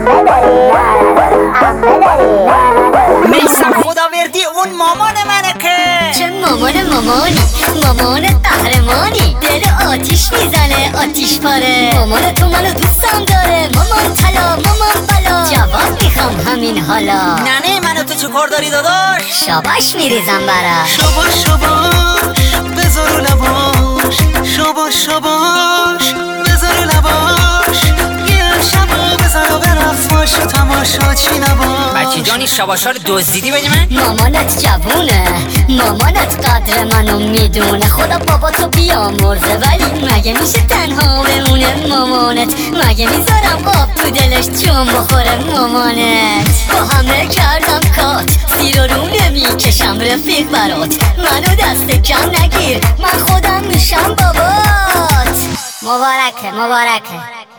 میسم خداوردی اون مامان منه که چه مامان قهرمانی، دل آتیش میزنه آتیش پاره. مامان تو منو دوستم داره، مامان طلا مامان بلا. جواب میخوام همین حالا. ننه منو تو چه کار داری داداش؟ شاباش میریزم براش. شاباش شاباش بذار رو لباش، شاباش شاباش بذار رو لباش. یه شبا بذار و برفاش و تماشا چی نباش. بچه جانی شاباشا رو دزدیدی بدی من؟ مامانت جوونه، مامانت قدر منو میدونه. خدا بابا تو بیامرزه، ولی مگه میشه تنها بمونه مامانت؟ مگه میذارم آب تو دلش چون بخوره مامانت؟ با همه کردم کات، زیر و رو نمیکشم رفیق برات. منو دست کم نگیر، من خودم میشم بابات. مبارکه.